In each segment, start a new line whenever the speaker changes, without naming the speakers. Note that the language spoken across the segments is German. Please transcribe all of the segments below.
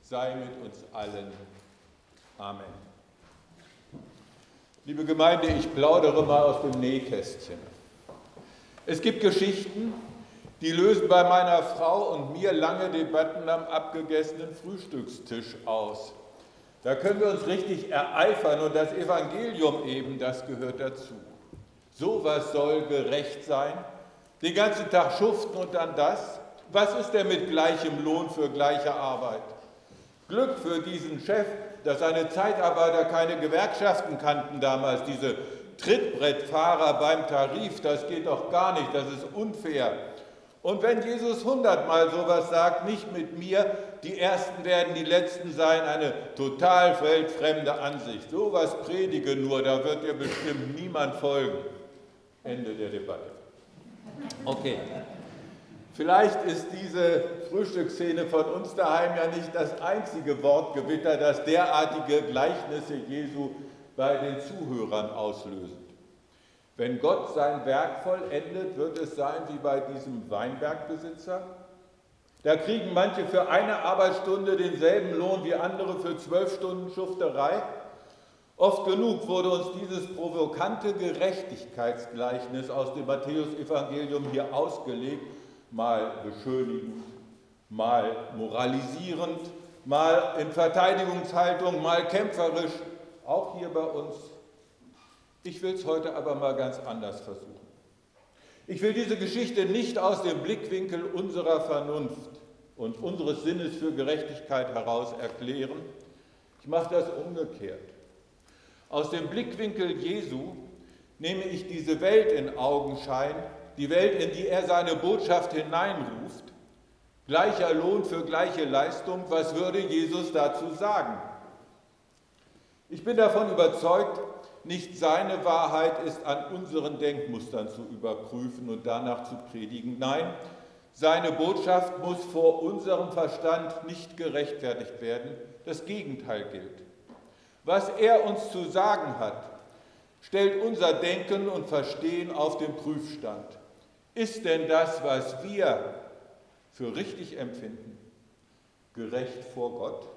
sei mit uns allen. Amen. Liebe Gemeinde, ich plaudere mal aus dem Nähkästchen. Es gibt Geschichten, die lösen bei meiner Frau und mir lange Debatten am abgegessenen Frühstückstisch aus. Da können wir uns richtig ereifern und das Evangelium eben, das gehört dazu. Sowas soll gerecht sein, den ganzen Tag schuften und dann das. Was ist denn mit gleichem Lohn für gleiche Arbeit? Glück für diesen Chef, dass seine Zeitarbeiter keine Gewerkschaften kannten damals, diese Trittbrettfahrer beim Tarif, das geht doch gar nicht, das ist unfair. Und wenn Jesus 100-mal sowas sagt, nicht mit mir, die Ersten werden die Letzten sein, eine total weltfremde Ansicht. Sowas predige nur, da wird dir bestimmt niemand folgen. Ende der Debatte. Okay. Vielleicht ist diese Frühstücksszene von uns daheim ja nicht das einzige Wortgewitter, das derartige Gleichnisse Jesu bei den Zuhörern auslöst. Wenn Gott sein Werk vollendet, wird es sein wie bei diesem Weinbergbesitzer. Da kriegen manche für eine Arbeitsstunde denselben Lohn wie andere für 12 Stunden Schufterei. Oft genug wurde uns dieses provokante Gerechtigkeitsgleichnis aus dem Matthäusevangelium hier ausgelegt, mal beschönigend, mal moralisierend, mal in Verteidigungshaltung, mal kämpferisch, auch hier bei uns. Ich will es heute aber mal ganz anders versuchen. Ich will diese Geschichte nicht aus dem Blickwinkel unserer Vernunft und unseres Sinnes für Gerechtigkeit heraus erklären. Ich mache das umgekehrt. Aus dem Blickwinkel Jesu nehme ich diese Welt in Augenschein, die Welt, in die er seine Botschaft hineinruft. Gleicher Lohn für gleiche Leistung, was würde Jesus dazu sagen? Ich bin davon überzeugt, nicht seine Wahrheit ist an unseren Denkmustern zu überprüfen und danach zu predigen. Nein, seine Botschaft muss vor unserem Verstand nicht gerechtfertigt werden. Das Gegenteil gilt. Was er uns zu sagen hat, stellt unser Denken und Verstehen auf den Prüfstand. Ist denn das, was wir für richtig empfinden, gerecht vor Gott?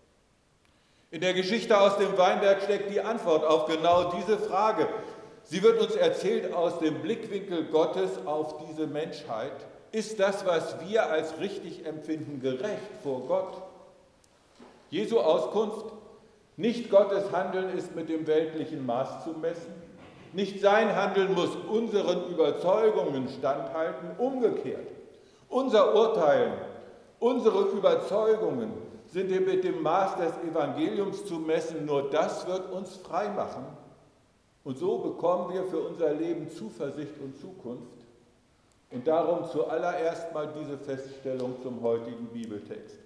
In der Geschichte aus dem Weinberg steckt die Antwort auf genau diese Frage. Sie wird uns erzählt aus dem Blickwinkel Gottes auf diese Menschheit. Ist das, was wir als richtig empfinden, gerecht vor Gott? Jesu Auskunft: Nicht Gottes Handeln ist mit dem weltlichen Maß zu messen. Nicht sein Handeln muss unseren Überzeugungen standhalten. Umgekehrt. Unser Urteilen, unsere Überzeugungen sind mit dem Maß des Evangeliums zu messen. Nur das wird uns frei machen. Und so bekommen wir für unser Leben Zuversicht und Zukunft. Und darum zuallererst mal diese Feststellung zum heutigen Bibeltext.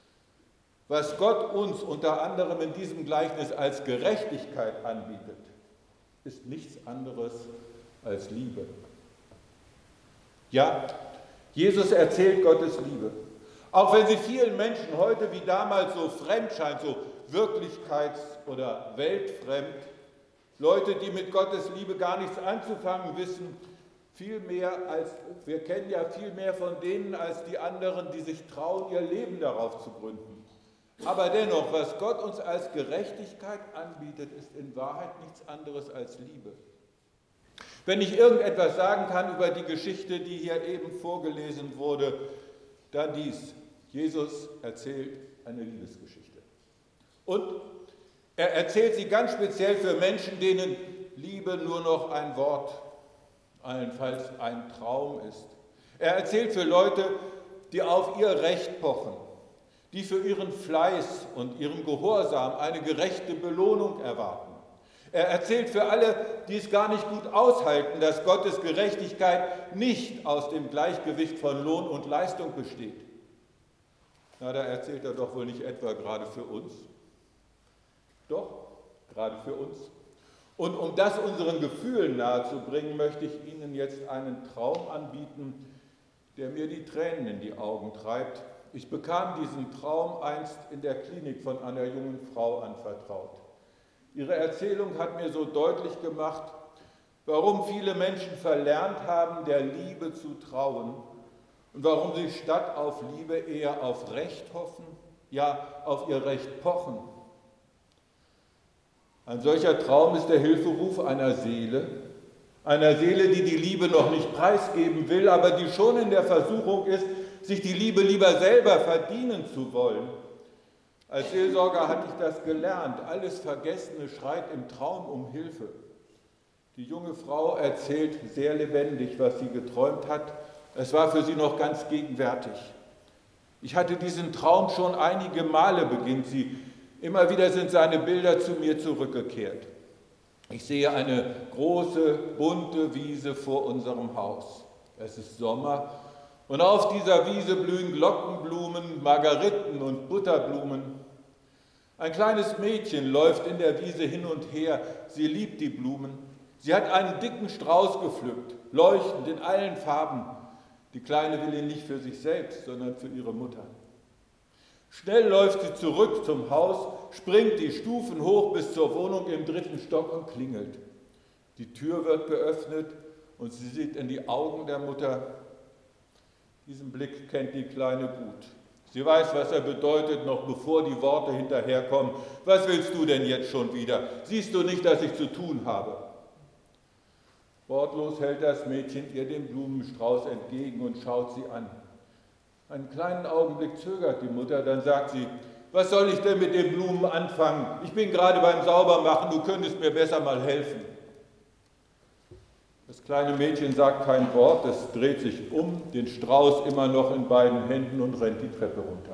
Was Gott uns unter anderem in diesem Gleichnis als Gerechtigkeit anbietet, ist nichts anderes als Liebe. Ja, Jesus erzählt Gottes Liebe. Auch wenn sie vielen Menschen heute wie damals so fremd scheint, so wirklichkeits- oder weltfremd, Leute, die mit Gottes Liebe gar nichts anzufangen wissen, wir kennen ja viel mehr von denen als die anderen, die sich trauen, ihr Leben darauf zu gründen. Aber dennoch, was Gott uns als Gerechtigkeit anbietet, ist in Wahrheit nichts anderes als Liebe. Wenn ich irgendetwas sagen kann über die Geschichte, die hier eben vorgelesen wurde, dann dies: Jesus erzählt eine Liebesgeschichte. Und er erzählt sie ganz speziell für Menschen, denen Liebe nur noch ein Wort, allenfalls ein Traum ist. Er erzählt für Leute, die auf ihr Recht pochen, die für ihren Fleiß und ihren Gehorsam eine gerechte Belohnung erwarten. Er erzählt für alle, die es gar nicht gut aushalten, dass Gottes Gerechtigkeit nicht aus dem Gleichgewicht von Lohn und Leistung besteht. Na, da erzählt er doch wohl nicht etwa gerade für uns? Doch, gerade für uns. Und um das unseren Gefühlen nahezubringen, möchte ich Ihnen jetzt einen Traum anbieten, der mir die Tränen in die Augen treibt. Ich bekam diesen Traum einst in der Klinik von einer jungen Frau anvertraut. Ihre Erzählung hat mir so deutlich gemacht, warum viele Menschen verlernt haben, der Liebe zu trauen und warum sie statt auf Liebe eher auf Recht hoffen ja auf ihr Recht pochen. Ein solcher Traum ist der Hilferuf einer Seele, die die Liebe noch nicht preisgeben will, aber die schon in der Versuchung ist, sich die Liebe lieber selber verdienen zu wollen. Als Seelsorger hatte ich das gelernt. Alles Vergessene schreit im Traum um Hilfe. Die junge Frau erzählt sehr lebendig, was sie geträumt hat. Es war für sie noch ganz gegenwärtig. Ich hatte diesen Traum schon einige Male, beginnt sie. Immer wieder sind seine Bilder zu mir zurückgekehrt. Ich sehe eine große, bunte Wiese vor unserem Haus. Es ist Sommer und auf dieser Wiese blühen Glockenblumen, Margeriten und Butterblumen. Ein kleines Mädchen läuft in der Wiese hin und her. Sie liebt die Blumen. Sie hat einen dicken Strauß gepflückt, leuchtend in allen Farben. Die Kleine will ihn nicht für sich selbst, sondern für ihre Mutter. Schnell läuft sie zurück zum Haus, springt die Stufen hoch bis zur Wohnung im 3. Stock und klingelt. Die Tür wird geöffnet und sie sieht in die Augen der Mutter. Diesen Blick kennt die Kleine gut. Sie weiß, was er bedeutet, noch bevor die Worte hinterherkommen. Was willst du denn jetzt schon wieder? Siehst du nicht, dass ich zu tun habe? Wortlos hält das Mädchen ihr den Blumenstrauß entgegen und schaut sie an. Einen kleinen Augenblick zögert die Mutter, dann sagt sie, was soll ich denn mit den Blumen anfangen? Ich bin gerade beim Saubermachen, du könntest mir besser mal helfen. Das kleine Mädchen sagt kein Wort, es dreht sich um, den Strauß immer noch in beiden Händen und rennt die Treppe runter.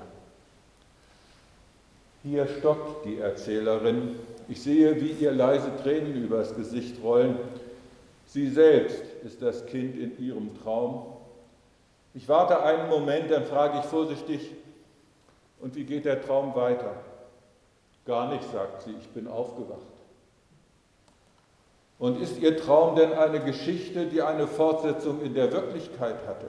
Hier stockt die Erzählerin. Ich sehe, wie ihr leise Tränen übers Gesicht rollen. Sie selbst ist das Kind in ihrem Traum. Ich warte einen Moment, dann frage ich vorsichtig, und wie geht der Traum weiter? Gar nicht, sagt sie, ich bin aufgewacht. Und ist ihr Traum denn eine Geschichte, die eine Fortsetzung in der Wirklichkeit hatte?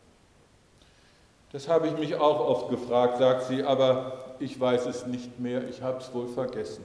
Das habe ich mich auch oft gefragt, sagt sie, aber ich weiß es nicht mehr, ich habe es wohl vergessen.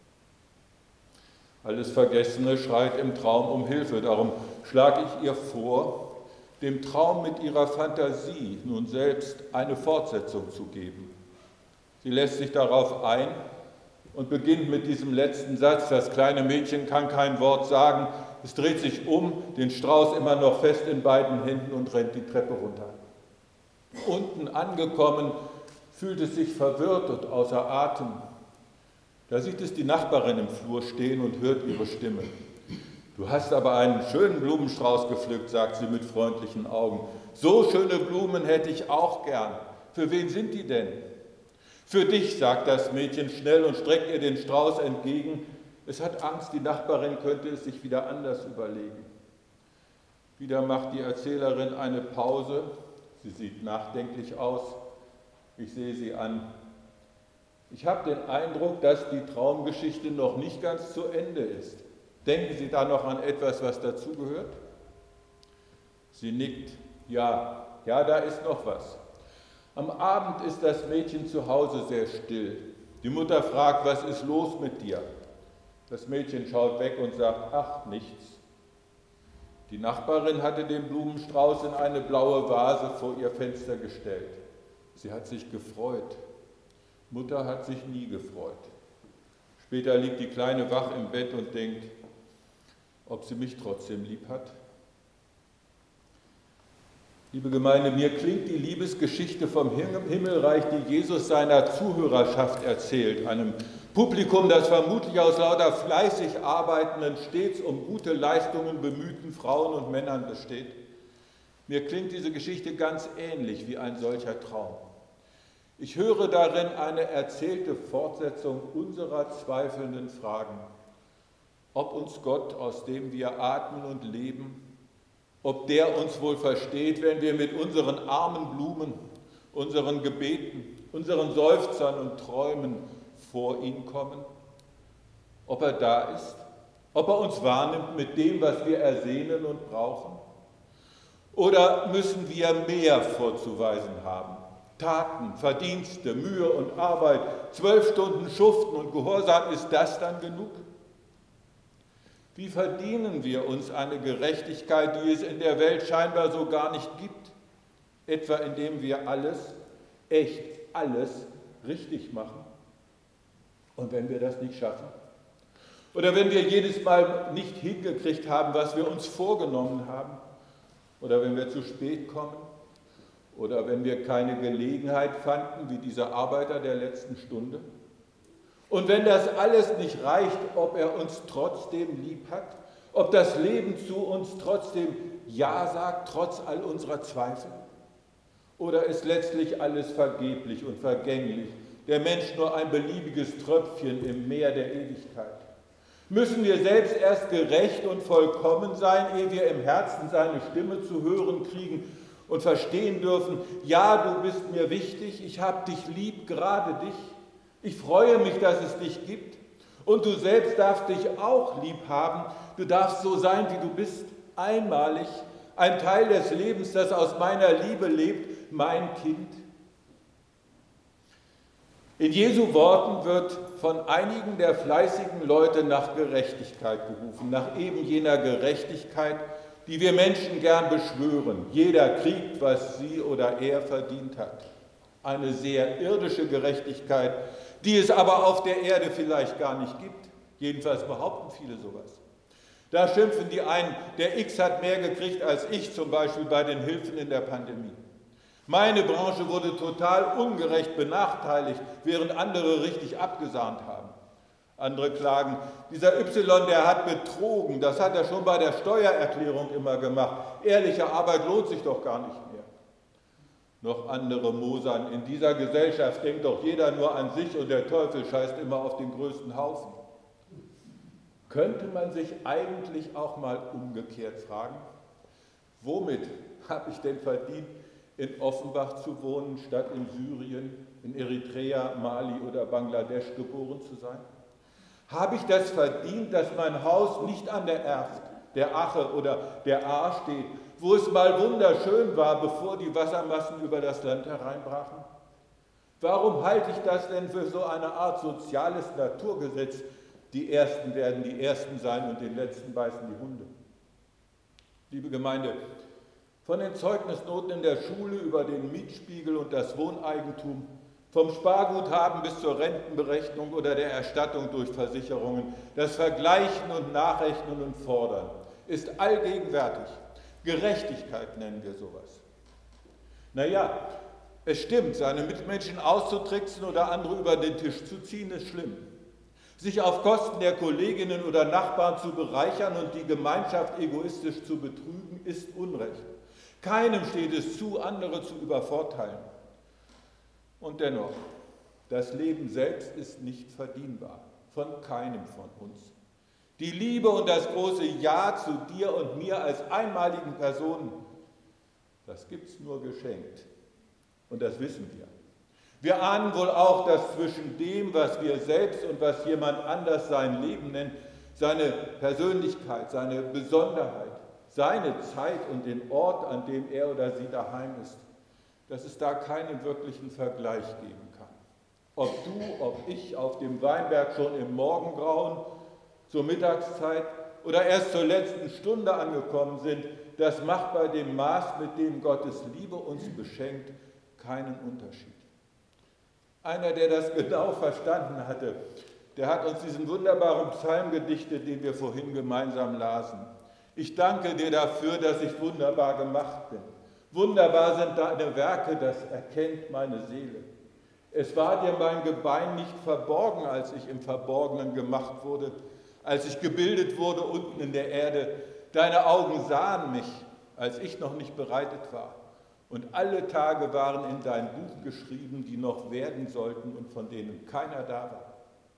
Alles Vergessene schreit im Traum um Hilfe, darum schlage ich ihr vor, dem Traum mit ihrer Fantasie nun selbst eine Fortsetzung zu geben. Sie lässt sich darauf ein und beginnt mit diesem letzten Satz. Das kleine Mädchen kann kein Wort sagen. Es dreht sich um, den Strauß immer noch fest in beiden Händen und rennt die Treppe runter. Unten angekommen, fühlt es sich verwirrt und außer Atem. Da sieht es die Nachbarin im Flur stehen und hört ihre Stimme. Du hast aber einen schönen Blumenstrauß gepflückt, sagt sie mit freundlichen Augen. So schöne Blumen hätte ich auch gern. Für wen sind die denn? Für dich, sagt das Mädchen schnell und streckt ihr den Strauß entgegen. Es hat Angst, die Nachbarin könnte es sich wieder anders überlegen. Wieder macht die Erzählerin eine Pause. Sie sieht nachdenklich aus. Ich sehe sie an. Ich habe den Eindruck, dass die Traumgeschichte noch nicht ganz zu Ende ist. Denken Sie da noch an etwas, was dazugehört? Sie nickt. Ja, da ist noch was. Am Abend ist das Mädchen zu Hause sehr still. Die Mutter fragt, was ist los mit dir? Das Mädchen schaut weg und sagt, ach, nichts. Die Nachbarin hatte den Blumenstrauß in eine blaue Vase vor ihr Fenster gestellt. Sie hat sich gefreut. Mutter hat sich nie gefreut. Später liegt die Kleine wach im Bett und denkt, ob sie mich trotzdem lieb hat. Liebe Gemeinde, mir klingt die Liebesgeschichte vom Himmelreich, die Jesus seiner Zuhörerschaft erzählt, einem Publikum, das vermutlich aus lauter fleißig arbeitenden, stets um gute Leistungen bemühten Frauen und Männern besteht. Mir klingt diese Geschichte ganz ähnlich wie ein solcher Traum. Ich höre darin eine erzählte Fortsetzung unserer zweifelnden Fragen, ob uns Gott, aus dem wir atmen und leben, ob der uns wohl versteht, wenn wir mit unseren armen Blumen, unseren Gebeten, unseren Seufzern und Träumen vor ihn kommen, ob er da ist, ob er uns wahrnimmt mit dem, was wir ersehnen und brauchen, oder müssen wir mehr vorzuweisen haben? Taten, Verdienste, Mühe und Arbeit, 12 Stunden Schuften und Gehorsam, ist das dann genug? Wie verdienen wir uns eine Gerechtigkeit, die es in der Welt scheinbar so gar nicht gibt, etwa indem wir alles, echt alles, richtig machen? Und wenn wir das nicht schaffen? Oder wenn wir jedes Mal nicht hingekriegt haben, was wir uns vorgenommen haben? Oder wenn wir zu spät kommen? Oder wenn wir keine Gelegenheit fanden, wie dieser Arbeiter der letzten Stunde? Und wenn das alles nicht reicht, ob er uns trotzdem lieb hat? Ob das Leben zu uns trotzdem Ja sagt, trotz all unserer Zweifel? Oder ist letztlich alles vergeblich und vergänglich, der Mensch nur ein beliebiges Tröpfchen im Meer der Ewigkeit? Müssen wir selbst erst gerecht und vollkommen sein, ehe wir im Herzen seine Stimme zu hören kriegen und verstehen dürfen, ja, du bist mir wichtig, ich habe dich lieb, gerade dich. Ich freue mich, dass es dich gibt. Und du selbst darfst dich auch lieb haben. Du darfst so sein, wie du bist, einmalig, ein Teil des Lebens, das aus meiner Liebe lebt, mein Kind. In Jesu Worten wird von einigen der fleißigen Leute nach Gerechtigkeit gerufen, nach eben jener Gerechtigkeit, die wir Menschen gern beschwören. Jeder kriegt, was sie oder er verdient hat. Eine sehr irdische Gerechtigkeit, die es aber auf der Erde vielleicht gar nicht gibt. Jedenfalls behaupten viele sowas. Da schimpfen die einen, der X hat mehr gekriegt als ich, zum Beispiel bei den Hilfen in der Pandemie. Meine Branche wurde total ungerecht benachteiligt, während andere richtig abgesahnt haben. Andere klagen, dieser Y, der hat betrogen, das hat er schon bei der Steuererklärung immer gemacht. Ehrliche Arbeit lohnt sich doch gar nicht mehr. Noch andere mosern, in dieser Gesellschaft denkt doch jeder nur an sich und der Teufel scheißt immer auf den größten Haufen. Könnte man sich eigentlich auch mal umgekehrt fragen, womit habe ich denn verdient, in Offenbach zu wohnen, statt in Syrien, in Eritrea, Mali oder Bangladesch geboren zu sein? Habe ich das verdient, dass mein Haus nicht an der Erft, der Ache oder der Ahr steht, wo es mal wunderschön war, bevor die Wassermassen über das Land hereinbrachen? Warum halte ich das denn für so eine Art soziales Naturgesetz? Die Ersten werden die Ersten sein und den Letzten beißen die Hunde. Liebe Gemeinde, von den Zeugnisnoten in der Schule über den Mietspiegel und das Wohneigentum, vom Sparguthaben bis zur Rentenberechnung oder der Erstattung durch Versicherungen, das Vergleichen und Nachrechnen und Fordern ist allgegenwärtig. Gerechtigkeit nennen wir sowas. Naja, es stimmt, seine Mitmenschen auszutricksen oder andere über den Tisch zu ziehen, ist schlimm. Sich auf Kosten der Kolleginnen oder Nachbarn zu bereichern und die Gemeinschaft egoistisch zu betrügen, ist Unrecht. Keinem steht es zu, andere zu übervorteilen. Und dennoch, das Leben selbst ist nicht verdienbar, von keinem von uns. Die Liebe und das große Ja zu dir und mir als einmaligen Personen, das gibt es nur geschenkt. Und das wissen wir. Wir ahnen wohl auch, dass zwischen dem, was wir selbst und was jemand anders sein Leben nennt, seine Persönlichkeit, seine Besonderheit, seine Zeit und den Ort, an dem er oder sie daheim ist, dass es da keinen wirklichen Vergleich geben kann. Ob du, ob ich auf dem Weinberg schon im Morgengrauen, zur Mittagszeit oder erst zur letzten Stunde angekommen sind, das macht bei dem Maß, mit dem Gottes Liebe uns beschenkt, keinen Unterschied. Einer, der das genau verstanden hatte, der hat uns diesen wunderbaren Psalm gedichtet, den wir vorhin gemeinsam lasen. Ich danke dir dafür, dass ich wunderbar gemacht bin. Wunderbar sind deine Werke, das erkennt meine Seele. Es war dir mein Gebein nicht verborgen, als ich im Verborgenen gemacht wurde, als ich gebildet wurde unten in der Erde. Deine Augen sahen mich, als ich noch nicht bereitet war. Und alle Tage waren in dein Buch geschrieben, die noch werden sollten und von denen keiner da war.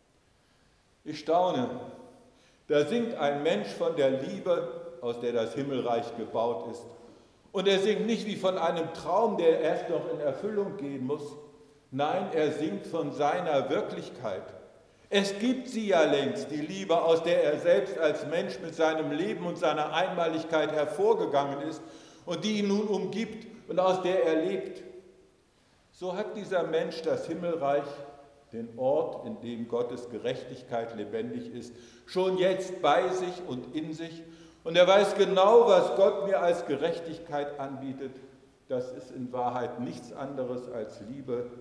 Ich staune, da singt ein Mensch von der Liebe, aus der das Himmelreich gebaut ist. Und er singt nicht wie von einem Traum, der erst noch in Erfüllung gehen muss. Nein, er singt von seiner Wirklichkeit. Es gibt sie ja längst, die Liebe, aus der er selbst als Mensch mit seinem Leben und seiner Einmaligkeit hervorgegangen ist und die ihn nun umgibt und aus der er lebt. So hat dieser Mensch das Himmelreich, den Ort, in dem Gottes Gerechtigkeit lebendig ist, schon jetzt bei sich und in sich. Und er weiß genau, was Gott mir als Gerechtigkeit anbietet. Das ist in Wahrheit nichts anderes als Liebe,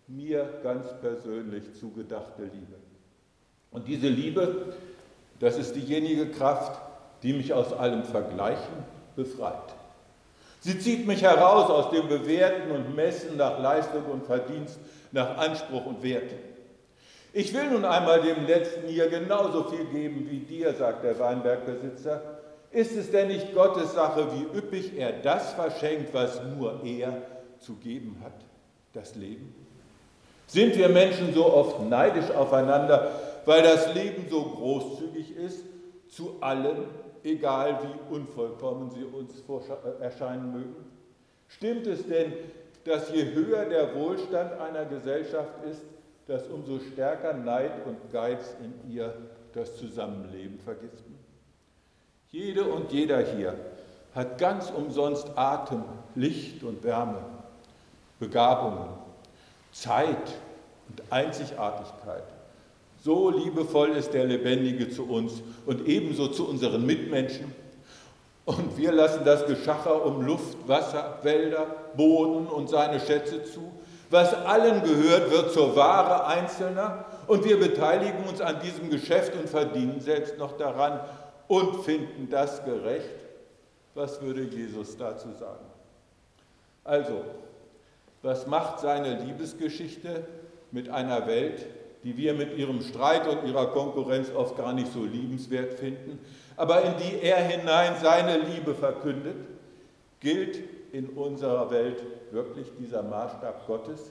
mir ganz persönlich zugedachte Liebe. Und diese Liebe, das ist diejenige Kraft, die mich aus allem Vergleichen befreit. Sie zieht mich heraus aus dem Bewerten und Messen nach Leistung und Verdienst, nach Anspruch und Wert. Ich will nun einmal dem Letzten hier genauso viel geben wie dir, sagt der Weinbergbesitzer. Ist es denn nicht Gottes Sache, wie üppig er das verschenkt, was nur er zu geben hat, das Leben? Sind wir Menschen so oft neidisch aufeinander, weil das Leben so großzügig ist, zu allem, egal wie unvollkommen sie uns erscheinen mögen? Stimmt es denn, dass je höher der Wohlstand einer Gesellschaft ist, dass umso stärker Neid und Geiz in ihr das Zusammenleben vergiften? Jede und jeder hier hat ganz umsonst Atem, Licht und Wärme, Begabungen, Zeit und Einzigartigkeit. So liebevoll ist der Lebendige zu uns und ebenso zu unseren Mitmenschen. Und wir lassen das Geschacher um Luft, Wasser, Wälder, Boden und seine Schätze zu. Was allen gehört, wird zur Ware Einzelner. Und wir beteiligen uns an diesem Geschäft und verdienen selbst noch daran und finden das gerecht. Was würde Jesus dazu sagen? Also, was macht seine Liebesgeschichte mit einer Welt, die wir mit ihrem Streit und ihrer Konkurrenz oft gar nicht so liebenswert finden, aber in die er hinein seine Liebe verkündet? Gilt in unserer Welt wirklich dieser Maßstab Gottes?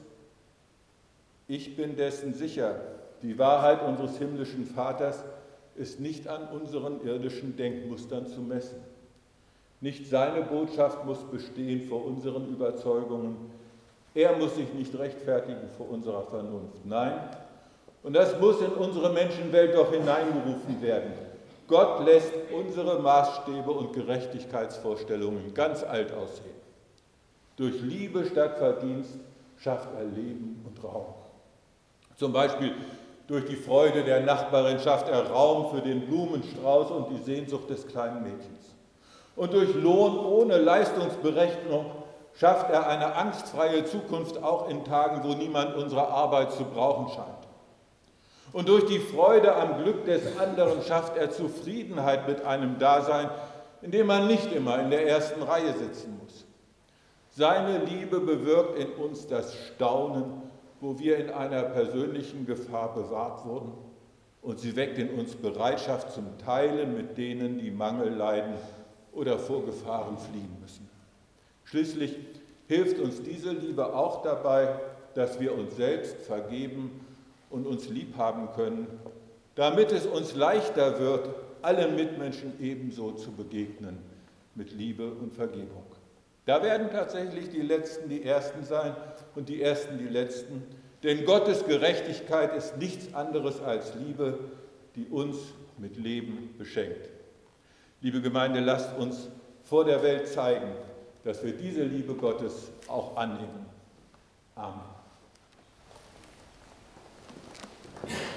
Ich bin dessen sicher, die Wahrheit unseres himmlischen Vaters ist nicht an unseren irdischen Denkmustern zu messen. Nicht seine Botschaft muss bestehen vor unseren Überzeugungen. Er muss sich nicht rechtfertigen vor unserer Vernunft. Nein, und das muss in unsere Menschenwelt doch hineingerufen werden. Gott lässt unsere Maßstäbe und Gerechtigkeitsvorstellungen ganz alt aussehen. Durch Liebe statt Verdienst schafft er Leben und Raum. Zum Beispiel durch die Freude der Nachbarin schafft er Raum für den Blumenstrauß und die Sehnsucht des kleinen Mädchens. Und durch Lohn ohne Leistungsberechnung schafft er eine angstfreie Zukunft auch in Tagen, wo niemand unsere Arbeit zu brauchen scheint. Und durch die Freude am Glück des anderen schafft er Zufriedenheit mit einem Dasein, in dem man nicht immer in der ersten Reihe sitzen muss. Seine Liebe bewirkt in uns das Staunen, wo wir in einer persönlichen Gefahr bewahrt wurden, und sie weckt in uns Bereitschaft zum Teilen mit denen, die Mangel leiden oder vor Gefahren fliehen müssen. Schließlich hilft uns diese Liebe auch dabei, dass wir uns selbst vergeben und uns lieb haben können, damit es uns leichter wird, allen Mitmenschen ebenso zu begegnen, mit Liebe und Vergebung. Da werden tatsächlich die Letzten die Ersten sein und die Ersten die Letzten, denn Gottes Gerechtigkeit ist nichts anderes als Liebe, die uns mit Leben beschenkt. Liebe Gemeinde, lasst uns vor der Welt zeigen, dass wir diese Liebe Gottes auch annehmen. Amen.